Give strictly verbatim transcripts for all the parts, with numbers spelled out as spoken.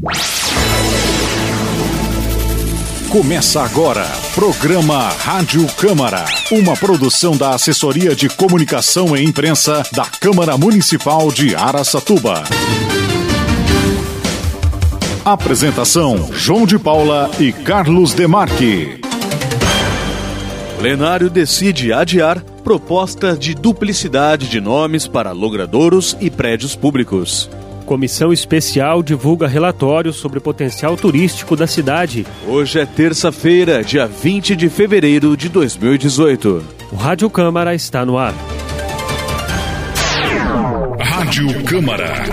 Começa agora, programa Rádio Câmara, uma produção da Assessoria de Comunicação e Imprensa da Câmara Municipal de Araçatuba. Apresentação, João de Paula e Carlos Demarque. Plenário decide adiar proposta de duplicidade de nomes para logradouros e prédios públicos. Comissão especial divulga relatório sobre o potencial turístico da cidade. Hoje é terça-feira, dia vinte de fevereiro de dois mil e dezoito. O Rádio Câmara está no ar. Rádio Câmara.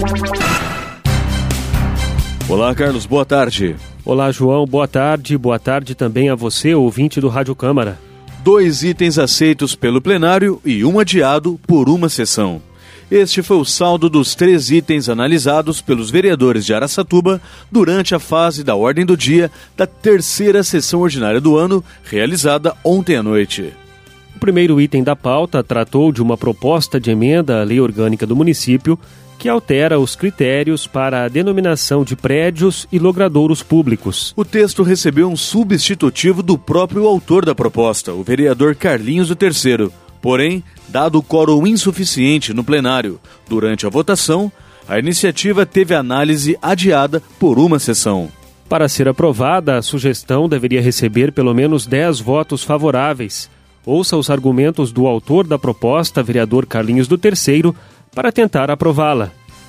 Olá, Carlos, boa tarde. Olá, João, boa tarde. Boa tarde também a você, ouvinte do Rádio Câmara. Dois itens aceitos pelo plenário e um adiado por uma sessão. Este foi o saldo dos três itens analisados pelos vereadores de Araçatuba durante a fase da ordem do dia da terceira sessão ordinária do ano, realizada ontem à noite. O primeiro item da pauta tratou de uma proposta de emenda à lei orgânica do município que altera os critérios para a denominação de prédios e logradouros públicos. O texto recebeu um substitutivo do próprio autor da proposta, o vereador Carlinhos do Terceiro. Porém, dado o quórum insuficiente no plenário durante a votação, a iniciativa teve análise adiada por uma sessão. Para ser aprovada, a sugestão deveria receber pelo menos dez votos favoráveis. Ouça os argumentos do autor da proposta, vereador Carlinhos do Terceiro, para tentar aprová-la.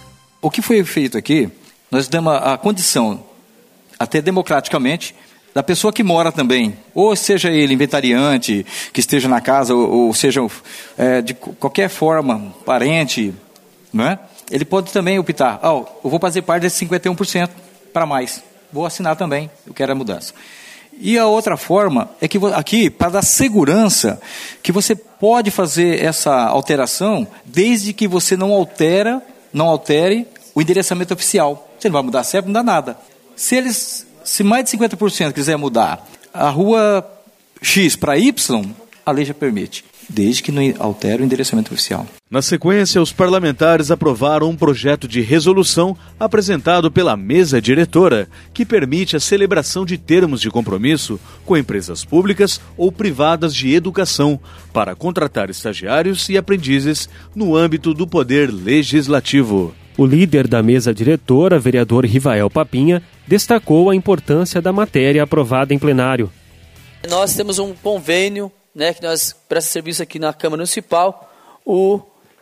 O que foi feito aqui, nós damos a condição, até democraticamente, da pessoa que mora também, ou seja ele inventariante, que esteja na casa, ou, ou seja é, de qualquer forma, parente, não é? Ele pode também optar, oh, eu vou fazer parte desse cinquenta e um por cento para mais, vou assinar também, eu quero a mudança. E a outra forma é que aqui, para dar segurança, que você pode fazer essa alteração desde que você não altera, não altere o endereçamento oficial. Você não vai mudar C E P, não dá nada. Se eles... Se mais de cinquenta por cento quiser mudar a rua X para Y, a lei já permite, desde que não altere o endereçamento oficial. Na sequência, os parlamentares aprovaram um projeto de resolução apresentado pela mesa diretora, que permite a celebração de termos de compromisso com empresas públicas ou privadas de educação para contratar estagiários e aprendizes no âmbito do Poder Legislativo. O líder da mesa diretora, vereador Rivael Papinha, destacou a importância da matéria aprovada em plenário. Nós temos um convênio, né, que nós presta serviço aqui na Câmara Municipal, o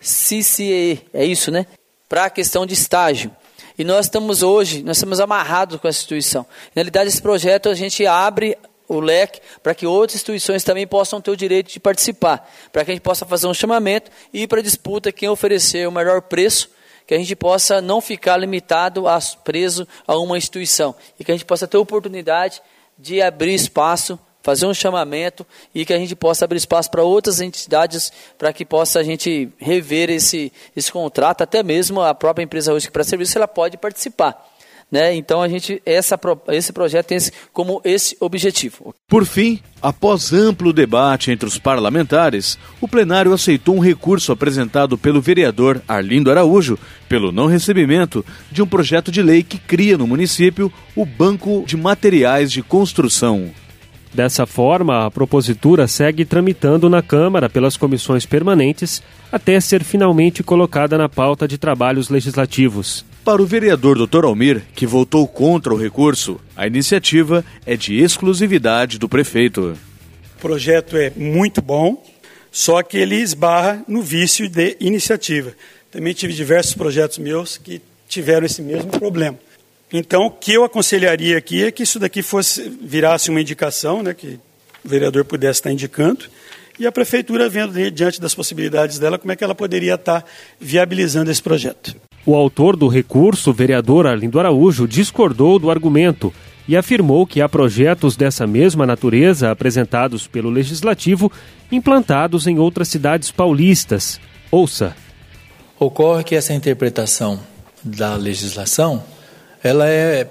C C E, é isso, né? Para a questão de estágio. E nós estamos hoje, nós estamos amarrados com essa instituição. Na realidade, esse projeto a gente abre o leque para que outras instituições também possam ter o direito de participar, para que a gente possa fazer um chamamento e ir para a disputa quem oferecer o melhor preço, que a gente possa não ficar limitado, a, preso a uma instituição, e que a gente possa ter a oportunidade de abrir espaço, fazer um chamamento, e que a gente possa abrir espaço para outras entidades, para que possa a gente rever esse, esse contrato, até mesmo a própria empresa hoje que presta serviço, ela pode participar. Né? Então, a gente, essa, esse projeto tem esse, como esse objetivo. Por fim, após amplo debate entre os parlamentares, o plenário aceitou um recurso apresentado pelo vereador Arlindo Araújo pelo não recebimento de um projeto de lei que cria no município o Banco de Materiais de Construção. Dessa forma, a propositura segue tramitando na Câmara pelas comissões permanentes até ser finalmente colocada na pauta de trabalhos legislativos. Para o vereador doutor Almir, que votou contra o recurso, a iniciativa é de exclusividade do prefeito. O projeto é muito bom, só que ele esbarra no vício de iniciativa. Também tive diversos projetos meus que tiveram esse mesmo problema. Então, o que eu aconselharia aqui é que isso daqui fosse, virasse uma indicação, né, que o vereador pudesse estar indicando, e a prefeitura vendo diante das possibilidades dela como é que ela poderia estar viabilizando esse projeto. O autor do recurso, o vereador Arlindo Araújo, discordou do argumento e afirmou que há projetos dessa mesma natureza apresentados pelo Legislativo implantados em outras cidades paulistas. Ouça. Ocorre que essa interpretação da legislação ela é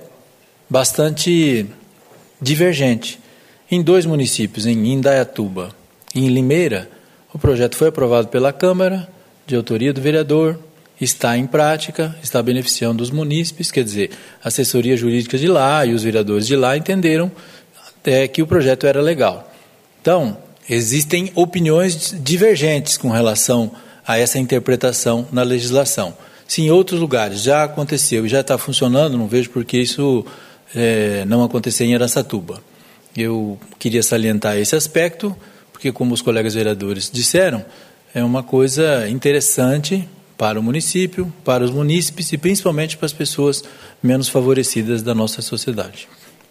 bastante divergente. Em dois municípios, em Indaiatuba e em Limeira, o projeto foi aprovado pela Câmara, de autoria do vereador, está em prática, está beneficiando os munícipes, quer dizer, a assessoria jurídica de lá e os vereadores de lá entenderam até que o projeto era legal. Então, existem opiniões divergentes com relação a essa interpretação na legislação. Se em outros lugares já aconteceu e já está funcionando, não vejo por que isso é, não acontecer em Araçatuba. Eu queria salientar esse aspecto, porque, como os colegas vereadores disseram, é uma coisa interessante para o município, para os munícipes e principalmente para as pessoas menos favorecidas da nossa sociedade.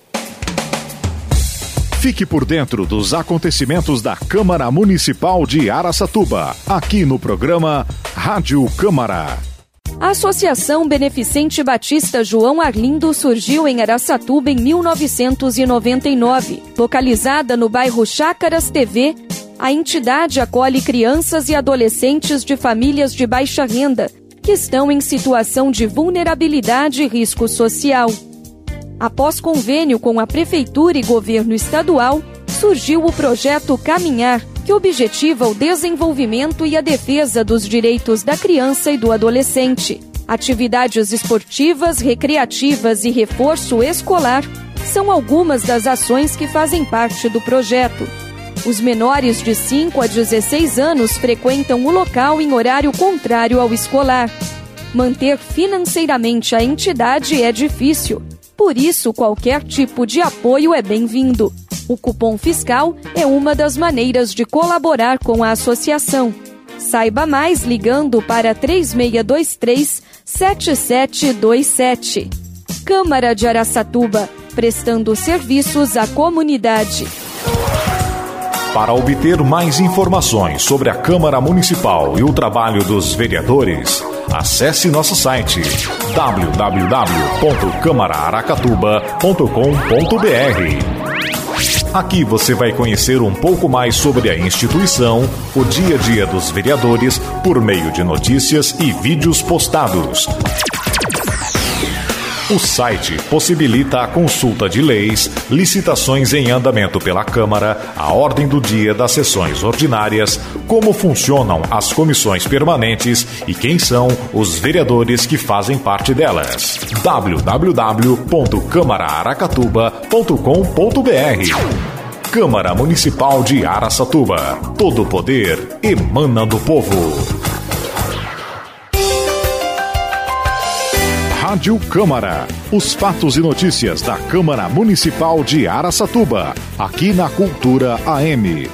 Fique por dentro dos acontecimentos da Câmara Municipal de Araçatuba, aqui no programa Rádio Câmara. A Associação Beneficente Batista João Arlindo surgiu em Araçatuba em mil novecentos e noventa e nove. Localizada no bairro Chácaras T V, a entidade acolhe crianças e adolescentes de famílias de baixa renda, que estão em situação de vulnerabilidade e risco social. Após convênio com a Prefeitura e Governo Estadual, surgiu o projeto Caminhar, que objetiva o desenvolvimento e a defesa dos direitos da criança e do adolescente. Atividades esportivas, recreativas e reforço escolar são algumas das ações que fazem parte do projeto. Os menores de cinco a dezesseis anos frequentam o local em horário contrário ao escolar. Manter financeiramente a entidade é difícil, por isso qualquer tipo de apoio é bem-vindo. O cupom fiscal é uma das maneiras de colaborar com a associação. Saiba mais ligando para três seis dois três, sete sete dois sete. Câmara de Araçatuba, prestando serviços à comunidade. Para obter mais informações sobre a Câmara Municipal e o trabalho dos vereadores, acesse nosso site w w w ponto câmara aracatuba ponto com ponto b r. Aqui você vai conhecer um pouco mais sobre a instituição, o dia a dia dos vereadores, por meio de notícias e vídeos postados. O site possibilita a consulta de leis, licitações em andamento pela Câmara, a ordem do dia das sessões ordinárias, como funcionam as comissões permanentes e quem são os vereadores que fazem parte delas. w w w ponto câmara aracatuba ponto com ponto b r. Câmara Municipal de Araçatuba. Todo o poder emana do povo. Rádio Câmara. Os fatos e notícias da Câmara Municipal de Araçatuba. Aqui na Cultura A M.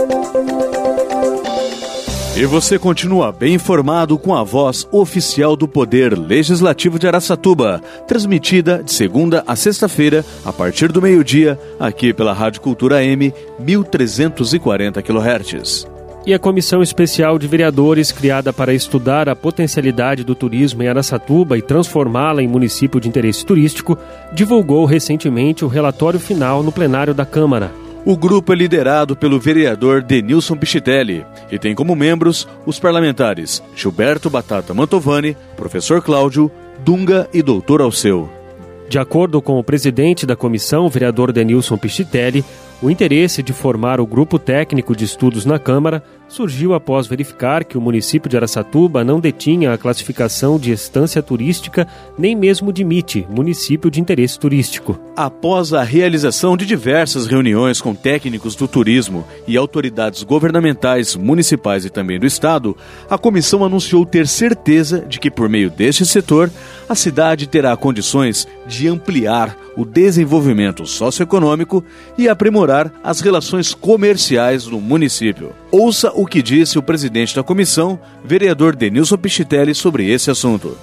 E você continua bem informado com a voz oficial do Poder Legislativo de Araçatuba, transmitida de segunda a sexta-feira, a partir do meio-dia, aqui pela Rádio Cultura A M, mil trezentos e quarenta quilohertz. E a Comissão Especial de Vereadores, criada para estudar a potencialidade do turismo em Araçatuba e transformá-la em município de interesse turístico, divulgou recentemente o relatório final no plenário da Câmara. O grupo é liderado pelo vereador Denilson Pichitelli e tem como membros os parlamentares Gilberto Batata Mantovani, professor Cláudio, Dunga e doutor Alceu. De acordo com o presidente da comissão, o vereador Denilson Pichitelli, o interesse de formar o grupo técnico de estudos na Câmara surgiu após verificar que o município de Araçatuba não detinha a classificação de estância turística, nem mesmo de M I T, município de interesse turístico. Após a realização de diversas reuniões com técnicos do turismo e autoridades governamentais, municipais e também do Estado, a comissão anunciou ter certeza de que, por meio deste setor, a cidade terá condições de ampliar o desenvolvimento socioeconômico e aprimorar as relações comerciais no município. Ouça o que disse o presidente da comissão, vereador Denilson Pichitelli, sobre esse assunto.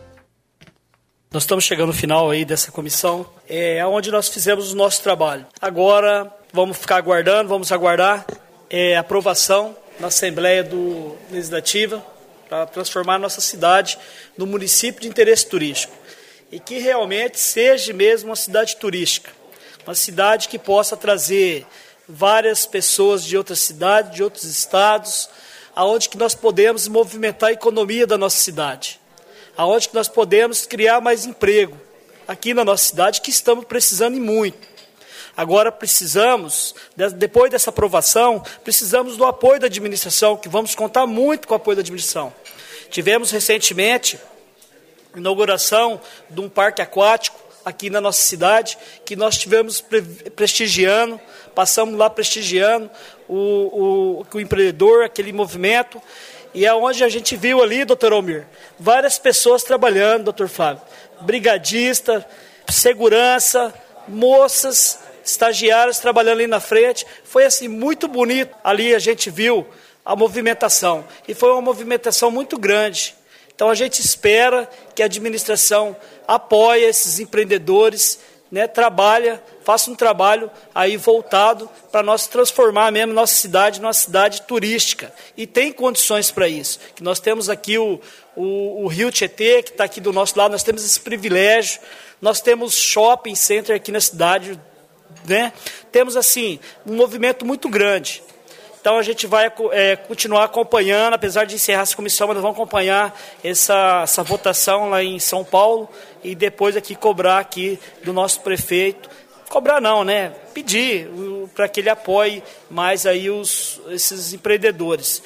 Nós estamos chegando no final aí dessa comissão, é onde nós fizemos o nosso trabalho. Agora vamos ficar aguardando, vamos aguardar é, a aprovação na Assembleia do Legislativa para transformar a nossa cidade no município de interesse turístico. E que realmente seja mesmo uma cidade turística, uma cidade que possa trazer várias pessoas de outras cidades, de outros estados, aonde que nós podemos movimentar a economia da nossa cidade, aonde que nós podemos criar mais emprego aqui na nossa cidade, que estamos precisando e muito. Agora precisamos, depois dessa aprovação, precisamos do apoio da administração, que vamos contar muito com o apoio da administração. Tivemos recentemente a inauguração de um parque aquático aqui na nossa cidade, que nós estivemos pre- prestigiando, passamos lá prestigiando o, o, o empreendedor, aquele movimento, e é onde a gente viu ali, doutor Almir, várias pessoas trabalhando, doutor Flávio, brigadista, segurança, moças, estagiários trabalhando ali na frente. Foi assim muito bonito. Ali a gente viu a movimentação e foi uma movimentação muito grande. Então a gente espera que a administração apoie esses empreendedores, né, trabalha, faça um trabalho aí voltado para nós transformar mesmo nossa cidade numa cidade turística. E tem condições para isso. Que nós temos aqui o, o, o Rio Tietê, que está aqui do nosso lado, nós temos esse privilégio. Nós temos shopping center aqui na cidade, né? Temos assim um movimento muito grande. Então a gente vai é, continuar acompanhando, apesar de encerrar essa comissão, mas nós vamos acompanhar essa, essa votação lá em São Paulo e depois aqui cobrar aqui do nosso prefeito, cobrar não, né? Pedir para que ele apoie mais aí os, esses empreendedores.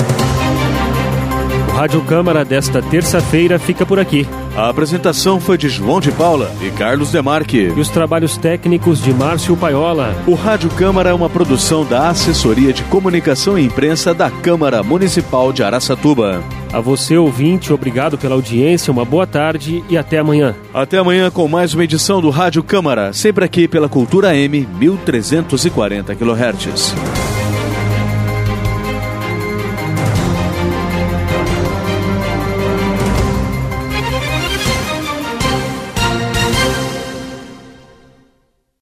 O Rádio Câmara desta terça-feira fica por aqui. A apresentação foi de João de Paula e Carlos Demarque. E os trabalhos técnicos de Márcio Paiola. O Rádio Câmara é uma produção da Assessoria de Comunicação e Imprensa da Câmara Municipal de Araçatuba. A você, ouvinte, obrigado pela audiência, uma boa tarde e até amanhã. Até amanhã com mais uma edição do Rádio Câmara, sempre aqui pela Cultura M, mil trezentos e quarenta quilohertz.